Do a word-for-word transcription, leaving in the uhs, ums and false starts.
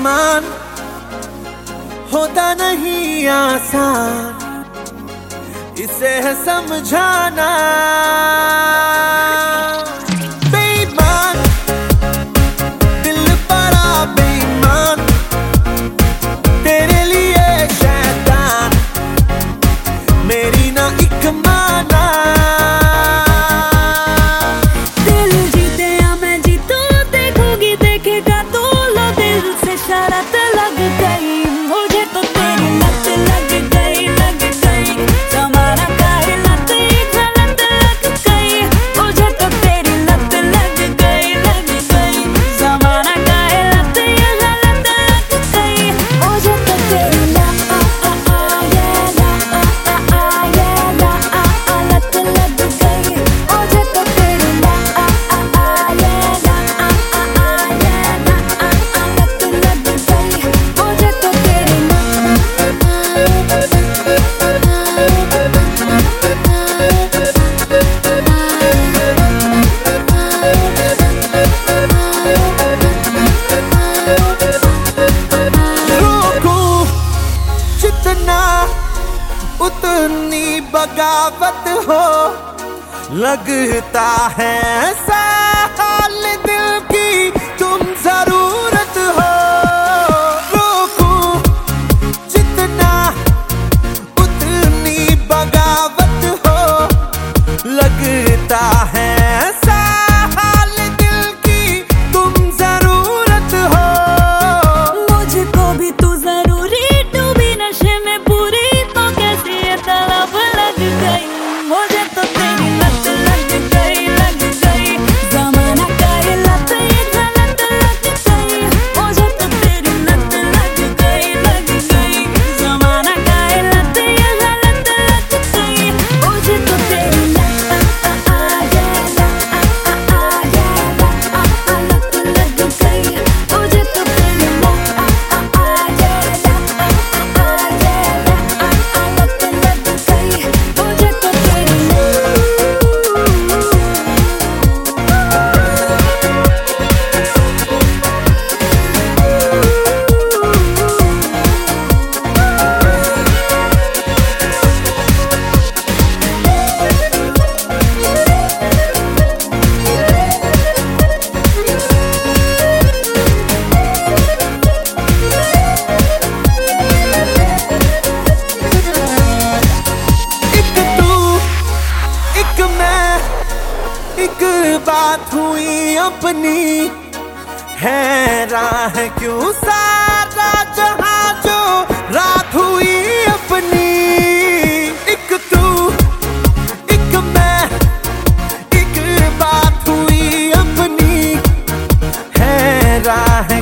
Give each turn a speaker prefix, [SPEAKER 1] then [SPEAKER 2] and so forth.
[SPEAKER 1] अरमान होता नहीं आसान, इसे है समझाना। बेईमान दिल बड़ा बेईमान, तेरे लिए शैतान मेरी ना एक माना।
[SPEAKER 2] दिल जीते या मैं जीतूं, देखोगी देखेगा तो लो दिल से शरारत लग गई मुझे तो तेरी लत लग गई लग गई जमाना का है लत गलत लग गई मुझे तो तेरी लत लग गई लग गई जमाना का है लत गलत लग गई मुझे तो तेरी लत लत लग गई मुझे तो तेरी
[SPEAKER 1] उतनी बगावत हो, लगता है ऐसा हाल दिल की तुम जरूरत हो। रोकूं जितना उतनी बगावत हो, लगता है ऐसा हाल दिल की तुम जरूरत हो।
[SPEAKER 2] मुझको भी तू जरूरी, डूबी नशे में पूरी तो कैसी ये तलब लग गई मुझे तो तेरी लत लग गई लग गई जमाना का ये लत ये गलत लग गई मुझे तो तेरी लत लग गई लग गई जमाना का ये लत ये गलत लग गई मुझे तो तेरी लत लत लग गई मुझे तो तेरी
[SPEAKER 1] एक बात हुई अपनी, हैरान है क्यों सारा जहां जो रात हुई अपनी। एक तू एक मैं, एक बात हुई अपनी, हैरान है